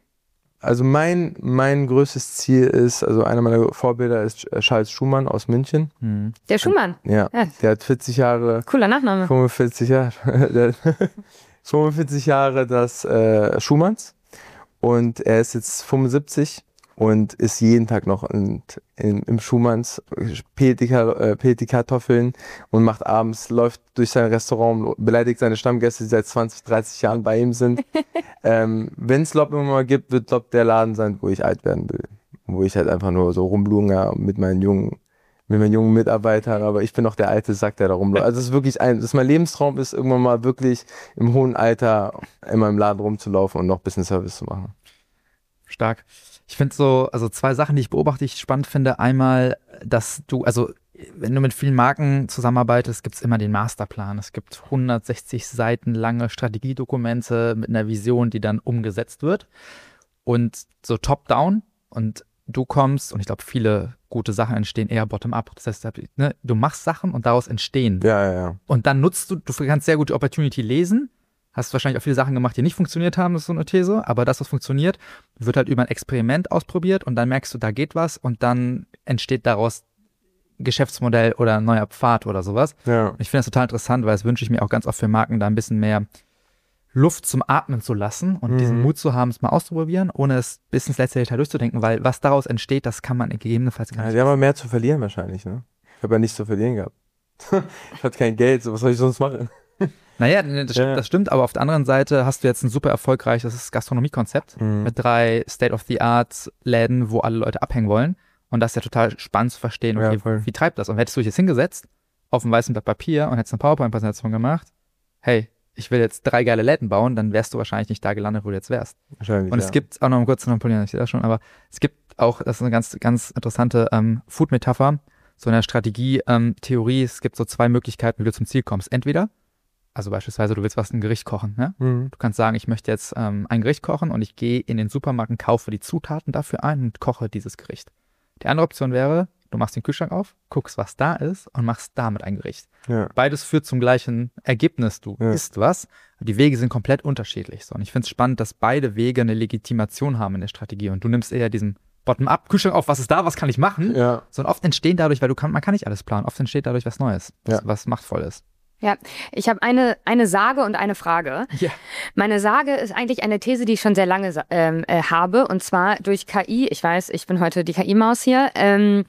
Also mein, mein größtes Ziel ist, also einer meiner Vorbilder ist Charles Schumann aus München. Mhm. Der Schumann? Ja, Ja. Der hat vierzig Jahre, Cooler Nachname. fünfundvierzig Jahre, der, fünfundvierzig Jahre des äh, Schumanns und er ist jetzt fünfundsiebzig und ist jeden Tag noch in, in, im Schumanns, pelt die, äh, pelt die Kartoffeln und macht abends, läuft durch sein Restaurant, beleidigt seine Stammgäste, die seit zwanzig, dreißig Jahren bei ihm sind. ähm, Wenn es Lob immer mal gibt, wird Lob der Laden sein, wo ich alt werden will. Wo ich halt einfach nur so rumblunge mit meinen jungen mit meinen jungen Mitarbeitern, aber ich bin noch der alte Sack, der da rumläuft. Also es ist wirklich ein, das ist mein Lebenstraum ist, irgendwann mal wirklich im hohen Alter in meinem Laden rumzulaufen und noch ein bisschen Service zu machen. Stark. Ich finde so, also zwei Sachen, die ich beobachte, die ich spannend finde. Einmal, dass du, also wenn du mit vielen Marken zusammenarbeitest, gibt es immer den Masterplan. Es gibt hundertsechzig Seiten lange Strategiedokumente mit einer Vision, die dann umgesetzt wird. Und so top-down und du kommst, und ich glaube, viele gute Sachen entstehen eher bottom-up. Das heißt, ne, du machst Sachen und daraus entstehen. Ja, ja, ja. Und dann nutzt du, du kannst sehr gut die Opportunity lesen, hast wahrscheinlich auch viele Sachen gemacht, die nicht funktioniert haben, das ist so eine These, aber das, was funktioniert, wird halt über ein Experiment ausprobiert und dann merkst du, da geht was und dann entsteht daraus Geschäftsmodell oder ein neuer Pfad oder sowas. Ja. Und ich finde das total interessant, weil das wünsche ich mir auch ganz oft für Marken, da ein bisschen mehr Luft zum Atmen zu lassen und mhm. diesen Mut zu haben, es mal auszuprobieren, ohne es bis ins letzte Detail durchzudenken, weil was daraus entsteht, das kann man gegebenenfalls gar Ja, nicht. die haben aber mehr zu verlieren wahrscheinlich, ne? Ich habe ja nichts zu verlieren gehabt. Ich hatte kein Geld, so was soll ich sonst machen? Naja, das, Ja. das stimmt, aber auf der anderen Seite hast du jetzt ein super erfolgreiches Gastronomiekonzept Mhm. mit drei State-of-the-Art-Läden, wo alle Leute abhängen wollen. Und das ist ja total spannend zu verstehen, okay, Ja, voll. wie treibt das? Und hättest du dich jetzt hingesetzt, auf einem weißen Blatt Papier und hättest eine PowerPoint-Präsentation gemacht, hey, ich will jetzt drei geile Läden bauen, dann wärst du wahrscheinlich nicht da gelandet, wo du jetzt wärst. Wahrscheinlich, Und ja. es gibt auch noch kurz noch Polieren, ich sehe das schon, aber es gibt auch, das ist eine ganz, ganz interessante ähm, Food-Metapher, so eine Strategie-Theorie, es gibt so zwei Möglichkeiten, wie du zum Ziel kommst. Entweder, also beispielsweise, du willst was ein Gericht kochen, ne? Mhm. Du kannst sagen, ich möchte jetzt ähm, ein Gericht kochen und ich gehe in den Supermarkt und kaufe die Zutaten dafür ein und koche dieses Gericht. Die andere Option wäre, du machst den Kühlschrank auf, guckst, was da ist und machst damit ein Gericht. Ja. Beides führt zum gleichen Ergebnis. Du Ja. isst was, aber die Wege sind komplett unterschiedlich. So. Und ich finde es spannend, dass beide Wege eine Legitimation haben in der Strategie. Und du nimmst eher diesen Bottom-up, Kühlschrank auf, was ist da, was kann ich machen? Ja. Sondern oft entstehen dadurch, weil du kann, man kann nicht alles planen, oft entsteht dadurch was Neues, was, Ja. was machtvoll ist. Ja, ich habe eine, eine Sage und eine Frage. Ja. Meine Sage ist eigentlich eine These, die ich schon sehr lange sa- ähm, äh, habe, und zwar durch K I. Ich weiß, ich bin heute die K I-Maus hier. Ähm,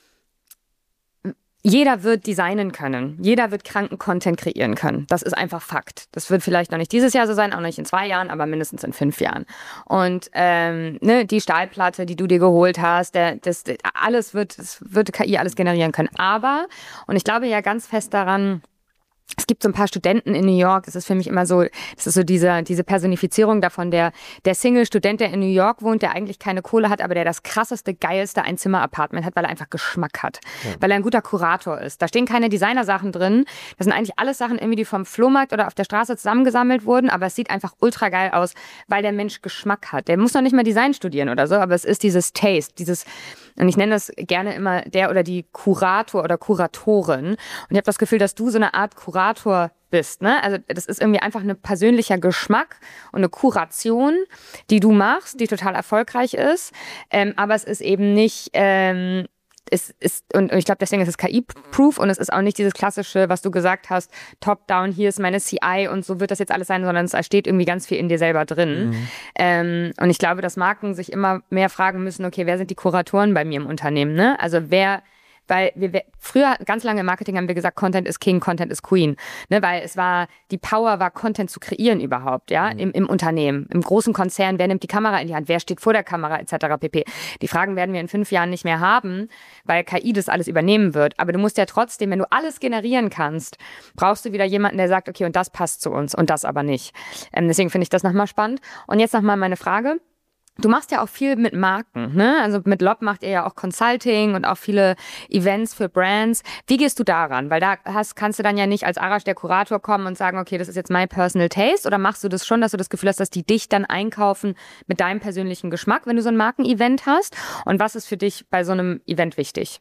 jeder wird designen können. Jeder wird kranken Content kreieren können. Das ist einfach Fakt. Das wird vielleicht noch nicht dieses Jahr so sein, auch nicht in zwei Jahren, aber mindestens in fünf Jahren. Und ähm, ne, die Stahlplatte, die du dir geholt hast, der, das, alles wird, das wird K I alles generieren können. Aber, und ich glaube ja ganz fest daran, es gibt so ein paar Studenten in New York, das ist für mich immer so, das ist so diese, diese Personifizierung davon, der, der Single-Student, der in New York wohnt, der eigentlich keine Kohle hat, aber der das krasseste, geilste Einzimmer-Apartment hat, weil er einfach Geschmack hat, ja. Weil er ein guter Kurator ist. Da stehen keine Designer-Sachen drin, das sind eigentlich alles Sachen irgendwie, die vom Flohmarkt oder auf der Straße zusammengesammelt wurden, aber es sieht einfach ultra geil aus, weil der Mensch Geschmack hat. Der muss noch nicht mal Design studieren oder so, aber es ist dieses Taste, dieses Und ich nenne das gerne immer der oder die Kurator oder Kuratorin. Und ich habe das Gefühl, dass du so eine Art Kurator bist, ne? Also das ist irgendwie einfach ein persönlicher Geschmack und eine Kuration, die du machst, die total erfolgreich ist. Ähm, aber es ist eben nicht... Ähm, Es ist, und ich glaube, deswegen ist es K I-proof und es ist auch nicht dieses klassische, was du gesagt hast, top-down, hier ist meine C I und so wird das jetzt alles sein, sondern es steht irgendwie ganz viel in dir selber drin. Mhm. Ähm, und ich glaube, dass Marken sich immer mehr fragen müssen, okay, wer sind die Kuratoren bei mir im Unternehmen, ne? Also wer... Weil wir früher, ganz lange im Marketing haben wir gesagt, Content ist King, Content ist Queen. Ne, weil es war, die Power war, Content zu kreieren überhaupt, ja, mhm. Im, im Unternehmen, im großen Konzern. Wer nimmt die Kamera in die Hand? Wer steht vor der Kamera, et cetera pp. Die Fragen werden wir in fünf Jahren nicht mehr haben, weil K I das alles übernehmen wird. Aber du musst ja trotzdem, wenn du alles generieren kannst, brauchst du wieder jemanden, der sagt, okay, und das passt zu uns und das aber nicht. Ähm, deswegen finde ich das nochmal spannend. Und jetzt nochmal meine Frage. Du machst ja auch viel mit Marken, ne? Also mit Lob macht ihr ja auch Consulting und auch viele Events für Brands. Wie gehst du daran? Weil da hast, kannst du dann ja nicht als Arash der Kurator kommen und sagen, okay, das ist jetzt my personal taste, oder machst du das schon, dass du das Gefühl hast, dass die dich dann einkaufen mit deinem persönlichen Geschmack, wenn du so ein Markenevent hast? Und was ist für dich bei so einem Event wichtig?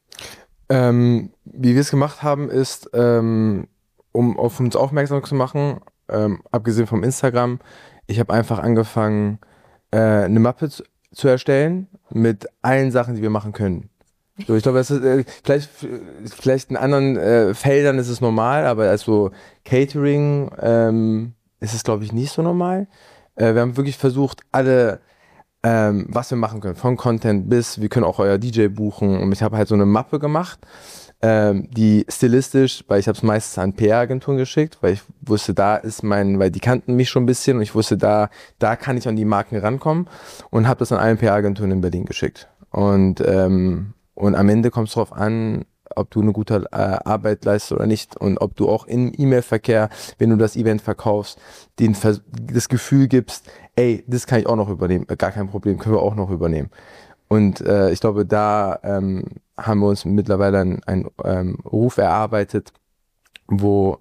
Ähm, wie wir es gemacht haben, ist, ähm, um auf uns aufmerksam zu machen, ähm, abgesehen vom Instagram, ich habe einfach angefangen, eine Mappe zu, zu erstellen mit allen Sachen, die wir machen können. So, ich glaube, das ist, äh, vielleicht, vielleicht in anderen äh, Feldern ist es normal, aber als so Catering ähm, ist es, glaube ich, nicht so normal. Äh, wir haben wirklich versucht, alle, ähm, was wir machen können, von Content bis, wir können auch euer D J buchen, und ich habe halt so eine Mappe gemacht, ähm, die stilistisch, weil ich habe es meistens an P R-Agenturen geschickt, weil ich wusste, da ist mein, weil die kannten mich schon ein bisschen und ich wusste, da, da kann ich an die Marken rankommen, und habe das an allen P R-Agenturen in Berlin geschickt. Und, ähm, und am Ende kommt es darauf an, ob du eine gute äh, Arbeit leistest oder nicht, und ob du auch im E-Mail-Verkehr, wenn du das Event verkaufst, den, das Gefühl gibst, ey, das kann ich auch noch übernehmen, gar kein Problem, können wir auch noch übernehmen. Und äh, ich glaube, da ähm, haben wir uns mittlerweile einen, einen ähm, Ruf erarbeitet, wo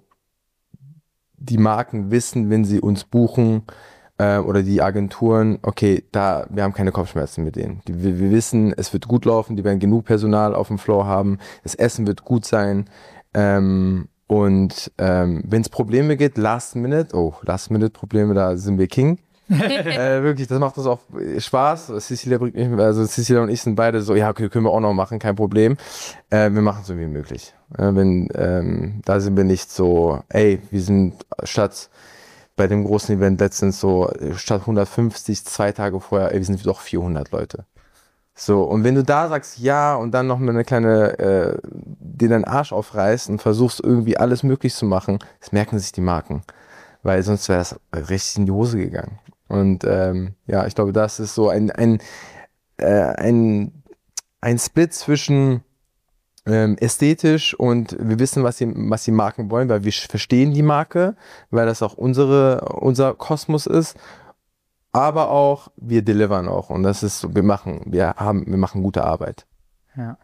die Marken wissen, wenn sie uns buchen äh, oder die Agenturen, okay, da wir haben keine Kopfschmerzen mit denen. Die, wir, wir wissen, es wird gut laufen, die werden genug Personal auf dem Floor haben, das Essen wird gut sein. Ähm, und ähm, wenn es Probleme gibt, Last Minute, oh, Last Minute Probleme, da sind wir King. äh, wirklich, das macht uns auch Spaß. Cecilia bringt mich, also Cecilia und ich sind beide so, ja, okay, können wir auch noch machen, kein Problem. Äh, wir machen es so wie möglich. Äh, wenn, ähm, da sind wir nicht so, ey, wir sind statt bei dem großen Event letztens so, statt hundertfünfzig, zwei Tage vorher, ey, wir sind doch vierhundert Leute. So, und wenn du da sagst ja und dann noch mal eine kleine, äh, dir deinen Arsch aufreißt und versuchst irgendwie alles möglich zu machen, das merken sich die Marken. Weil sonst wäre das richtig in die Hose gegangen. Und ähm, ja, ich glaube, das ist so ein, ein, äh, ein, ein Split zwischen ähm, ästhetisch und wir wissen, was die, was die Marken wollen, weil wir verstehen die Marke, weil das auch unsere, unser Kosmos ist. Aber auch, wir delivern auch. Und das ist so, wir machen, wir haben, wir machen gute Arbeit. Ja.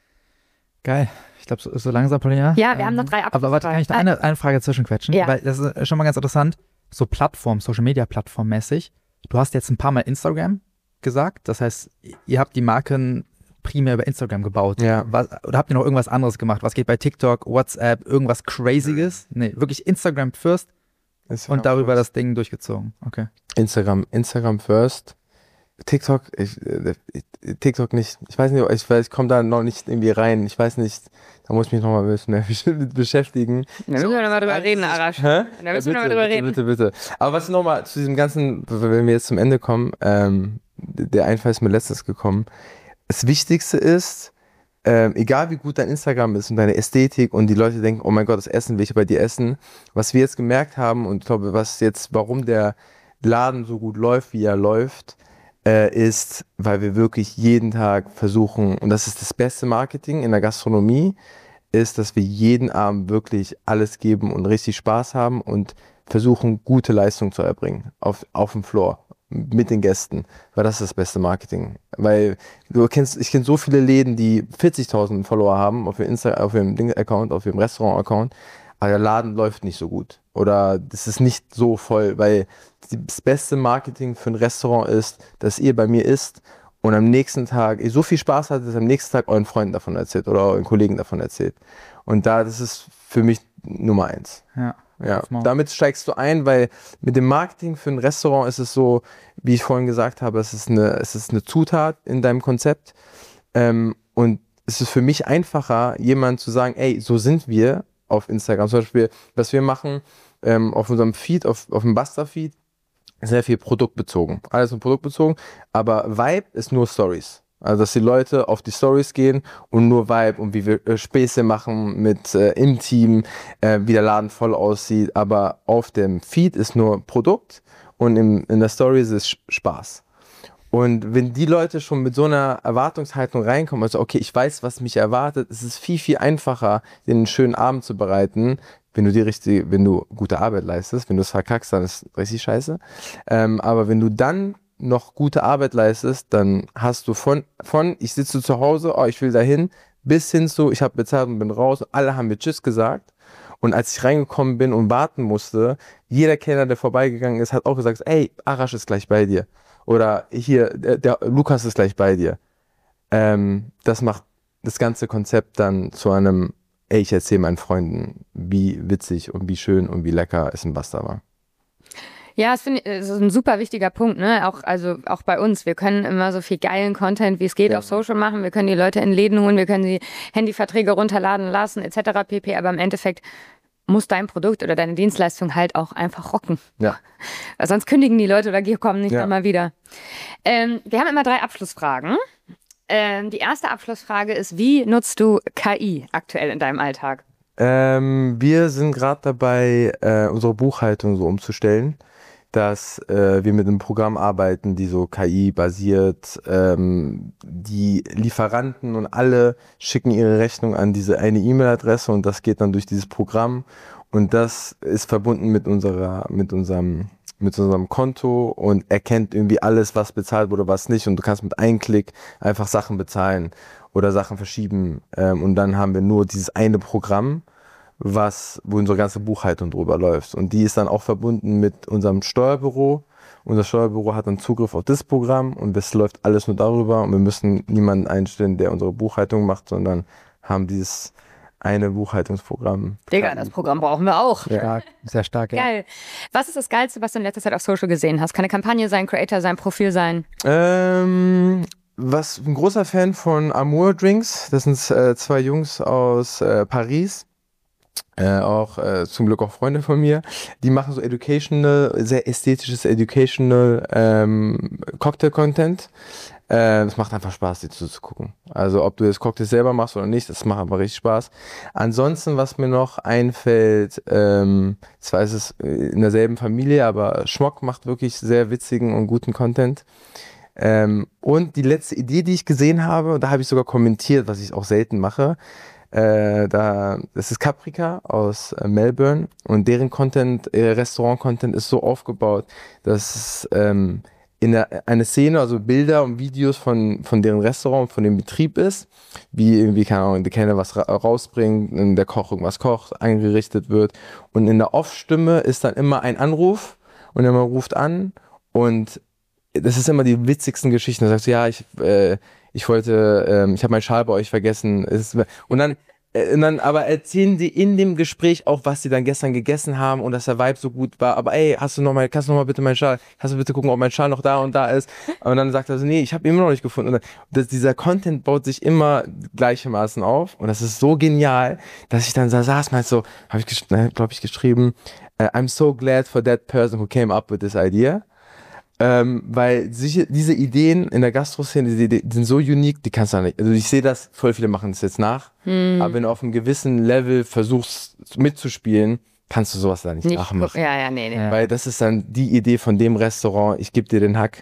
Geil. Ich glaube, so, so langsam, Paulina. Ja, wir ähm, haben noch drei Abschlussfragen. Aber warte, kann ich noch eine, eine Frage zwischenquetschen? Ja. Weil das ist schon mal ganz interessant. So Plattform, Social-Media-Plattform mäßig. Du hast jetzt ein paar Mal Instagram gesagt. Das heißt, ihr habt die Marken primär über Instagram gebaut. Ja. Was, oder habt ihr noch irgendwas anderes gemacht? Was geht bei TikTok, WhatsApp, irgendwas Crazyes? Nee, wirklich Instagram first Instagram und darüber first. Das Ding durchgezogen. Okay. Instagram, Instagram first. TikTok, ich, äh, TikTok nicht. Ich weiß nicht, ich, ich komme da noch nicht irgendwie rein. Ich weiß nicht, da muss ich mich noch mal ein bisschen mehr mit beschäftigen. Da müssen wir noch mal drüber reden, Arash. Hä? Da müssen ja, wir noch mal drüber reden. Bitte, bitte, bitte. Aber was noch mal zu diesem ganzen, wenn wir jetzt zum Ende kommen, ähm, der Einfall ist mir letztens gekommen. Das Wichtigste ist, ähm, egal wie gut dein Instagram ist und deine Ästhetik und die Leute denken, oh mein Gott, das Essen will ich bei dir essen. Was wir jetzt gemerkt haben und ich glaube, was jetzt, warum der Laden so gut läuft, wie er läuft, äh, ist, weil wir wirklich jeden Tag versuchen, und das ist das beste Marketing in der Gastronomie, ist, dass wir jeden Abend wirklich alles geben und richtig Spaß haben und versuchen, gute Leistung zu erbringen auf, auf dem Floor mit den Gästen, weil das ist das beste Marketing. Weil du kennst, ich kenne so viele Läden, die vierzigtausend Follower haben auf ihrem Insta, auf ihrem Ding-Account, auf ihrem Restaurant-Account, aber der Laden läuft nicht so gut. Oder das ist nicht so voll, weil das beste Marketing für ein Restaurant ist, dass ihr bei mir isst und am nächsten Tag so viel Spaß hattet, dass am nächsten Tag euren Freunden davon erzählt oder euren Kollegen davon erzählt. Und da, das ist für mich Nummer eins. Ja. Ja, damit steigst du ein, weil mit dem Marketing für ein Restaurant ist es so, wie ich vorhin gesagt habe, es ist eine, es ist eine Zutat in deinem Konzept. Ähm, und es ist für mich einfacher, jemandem zu sagen, ey, so sind wir auf Instagram. Zum Beispiel, was wir machen ähm, auf unserem Feed, auf, auf dem Buster-Feed, sehr viel produktbezogen. Alles nur produktbezogen, aber Vibe ist nur Stories. Also, dass die Leute auf die Stories gehen und nur Vibe und wie wir äh, Späße machen mit äh, im Team, äh, wie der Laden voll aussieht. Aber auf dem Feed ist nur Produkt und im, in der Story ist es Spaß. Und wenn die Leute schon mit so einer Erwartungshaltung reinkommen, also okay, ich weiß, was mich erwartet, es ist viel, viel einfacher, den einen schönen Abend zu bereiten, wenn du die richtige, wenn du gute Arbeit leistest. Wenn du es verkackst, dann ist es richtig scheiße. Ähm, aber wenn du dann noch gute Arbeit leistest, dann hast du von, von ich sitze zu Hause, oh, ich will dahin, bis hin zu, ich habe bezahlt und bin raus. Alle haben mir Tschüss gesagt. Und als ich reingekommen bin und warten musste, jeder Kellner, der vorbeigegangen ist, hat auch gesagt, ey, Arash ist gleich bei dir. Oder hier, der, der Lukas ist gleich bei dir. Ähm, das macht das ganze Konzept dann zu einem, ey, ich erzähle meinen Freunden, wie witzig und wie schön und wie lecker es in Buster war. Ja, das finde ich, das ist ein super wichtiger Punkt, ne? Auch, also auch bei uns. Wir können immer so viel geilen Content, wie es geht, Ja. auf Social machen. Wir können die Leute in Läden holen, wir können die Handyverträge runterladen lassen, et cetera pp. Aber im Endeffekt muss dein Produkt oder deine Dienstleistung halt auch einfach rocken. Ja. Weil sonst kündigen die Leute oder kommen nicht Ja. nochmal wieder. Ähm, wir haben immer drei Abschlussfragen. Ähm, die erste Abschlussfrage ist, wie nutzt du K I aktuell in deinem Alltag? Ähm, wir sind gerade dabei, äh, unsere Buchhaltung so umzustellen, dass äh, wir mit einem Programm arbeiten, die so K I-basiert, ähm, die Lieferanten und alle schicken ihre Rechnung an diese eine E-Mail-Adresse und das geht dann durch dieses Programm und das ist verbunden mit unserer, mit unserem, mit unserem Konto und erkennt irgendwie alles, was bezahlt wurde, was nicht und du kannst mit einem Klick einfach Sachen bezahlen oder Sachen verschieben ähm, und dann haben wir nur dieses eine Programm, was, wo unsere ganze Buchhaltung drüber läuft. Und die ist dann auch verbunden mit unserem Steuerbüro. Unser Steuerbüro hat dann Zugriff auf das Programm und das läuft alles nur darüber und wir müssen niemanden einstellen, der unsere Buchhaltung macht, sondern haben dieses eine Buchhaltungsprogramm. Digga, das Programm brauchen wir auch. Ja. Stark, sehr stark, ja. Geil. Was ist das Geilste, was du in letzter Zeit auf Social gesehen hast? Kann eine Kampagne sein, Creator sein, Profil sein? Ähm, was ein großer Fan von Amour Drinks. Das sind äh, zwei Jungs aus äh, Paris. Äh, auch äh, zum Glück auch Freunde von mir, die machen so educational, sehr ästhetisches educational ähm, Cocktail-Content. Äh, das macht einfach Spaß, die zuzugucken. Also ob du das Cocktail selber machst oder nicht, das macht einfach richtig Spaß. Ansonsten, was mir noch einfällt, ähm, zwar ist es in derselben Familie, aber Schmock macht wirklich sehr witzigen und guten Content. Ähm, und die letzte Idee, die ich gesehen habe, da habe ich sogar kommentiert, was ich auch selten mache, Äh, da, das ist Caprica aus äh, Melbourne und deren Content, äh, Restaurant-Content ist so aufgebaut, dass es ähm, in der, eine Szene, also Bilder und Videos von, von deren Restaurant, von dem Betrieb ist, wie irgendwie, keine Ahnung, der Kellner was ra rausbringt, der Koch irgendwas kocht, eingerichtet wird und in der Off-Stimme ist dann immer ein Anruf und man ruft an und das ist immer die witzigsten Geschichten. Da sagst du, ja, ich, äh, ich wollte, ähm, ich habe meinen Schal bei euch vergessen. Es, und dann, äh, und dann, aber erzählen sie in dem Gespräch auch, was sie dann gestern gegessen haben und dass der Vibe so gut war. Aber ey, hast du noch mal, kannst du noch mal bitte meinen Schal, kannst du bitte gucken, ob mein Schal noch da und da ist? Und dann sagt er so, nee, ich habe ihn immer noch nicht gefunden. Und dann, das, dieser Content baut sich immer gleichermaßen auf und das ist so genial, dass ich dann da saß, meinst so, habe ich, glaube ich, geschrieben, uh, I'm so glad for that person who came up with this idea. Ähm, weil sicher, diese Ideen in der Gastro-Szene, die, die, die sind so unique, die kannst du nicht. Also ich sehe das, voll viele machen das jetzt nach, hm. aber wenn du auf einem gewissen Level versuchst mitzuspielen, kannst du sowas da nicht, nicht nachmachen. Ja, ja, nee, nee. Ja. Weil das ist dann die Idee von dem Restaurant, ich gebe dir den Hack,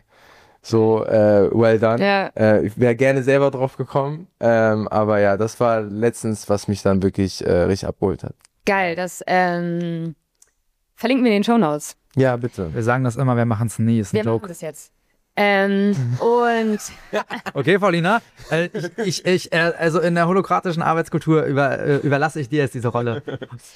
so äh, well done. Ja. Äh, ich wäre gerne selber drauf gekommen, ähm, aber ja, das war letztens, was mich dann wirklich äh, richtig abgeholt hat. Geil, das ähm, verlinken wir in den Shownotes. Ja, bitte. Wir sagen das immer, wir machen es nie, ist ein wir Joke. Wir machen das jetzt. Ähm, und okay, Paulina, äh, ich, ich, ich, äh, also in der holokratischen Arbeitskultur über, äh, überlasse ich dir jetzt diese Rolle.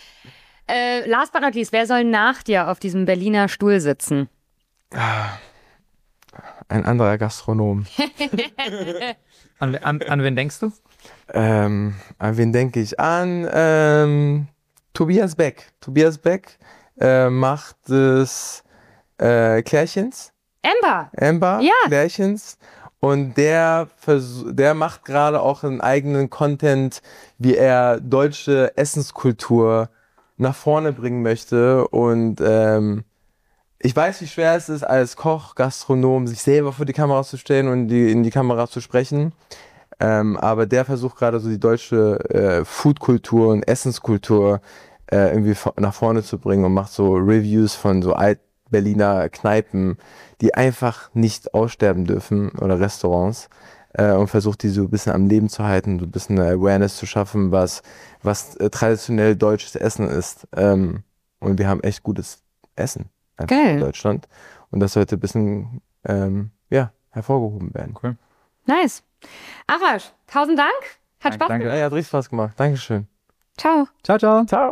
äh, last but not least, wer soll nach dir auf diesem Berliner Stuhl sitzen? ein anderer Gastronom. an, an, an wen denkst du? Ähm, an wen denke ich? An ähm, Tobias Beck. Tobias Beck äh, macht es äh, Klärchens. Amber. Amber, Ja. Klärchens. Und der, vers- der macht gerade auch einen eigenen Content, wie er deutsche Essenskultur nach vorne bringen möchte. Und ähm, ich weiß, wie schwer es ist, als Koch, Gastronom, sich selber vor die Kamera zu stellen und die, in die Kamera zu sprechen. Ähm, aber der versucht gerade so die deutsche äh, Foodkultur und Essenskultur äh, irgendwie vo- nach vorne zu bringen und macht so Reviews von so Alt-Berliner Kneipen, die einfach nicht aussterben dürfen, oder Restaurants, äh, und versucht die so ein bisschen am Leben zu halten, so ein bisschen eine Awareness zu schaffen, was, was äh, traditionell deutsches Essen ist. Ähm, und wir haben echt gutes Essen einfach Geil. in Deutschland. Und das sollte ein bisschen ähm, ja, hervorgehoben werden. Cool. Nice. Arash, tausend Dank. Hat Danke, Spaß danke. gemacht. Ja, hat richtig Spaß gemacht. Dankeschön. Ciao. Ciao, ciao. Ciao.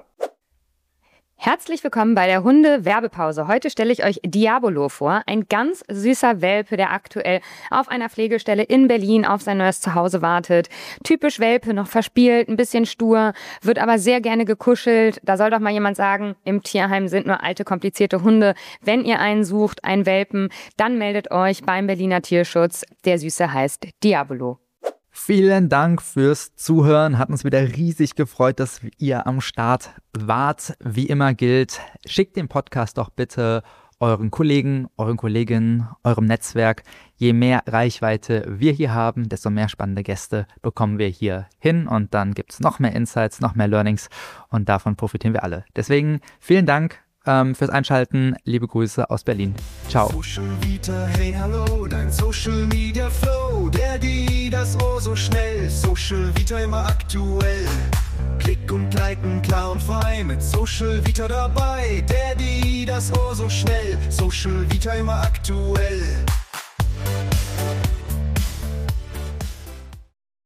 Herzlich willkommen bei der Hunde-Werbepause. Heute stelle ich euch Diabolo vor, ein ganz süßer Welpe, der aktuell auf einer Pflegestelle in Berlin auf sein neues Zuhause wartet. Typisch Welpe, noch verspielt, ein bisschen stur, wird aber sehr gerne gekuschelt. Da soll doch mal jemand sagen, im Tierheim sind nur alte, komplizierte Hunde. Wenn ihr einen sucht, einen Welpen, dann meldet euch beim Berliner Tierschutz. Der Süße heißt Diabolo. Vielen Dank fürs Zuhören. Hat uns wieder riesig gefreut, dass ihr am Start wart. Wie immer gilt, schickt den Podcast doch bitte euren Kollegen, euren Kolleginnen, eurem Netzwerk. Je mehr Reichweite wir hier haben, desto mehr spannende Gäste bekommen wir hier hin. Und dann gibt es noch mehr Insights, noch mehr Learnings und davon profitieren wir alle. Deswegen vielen Dank ähm, fürs Einschalten. Liebe Grüße aus Berlin. Ciao. Social Vita, hey hallo, dein Social Media Flow, der, die, das oh so schnell, Social Vita immer aktuell. Klick und liken, klar und frei, mit Social Vita dabei, der, die, das oh so schnell, Social Vita immer aktuell.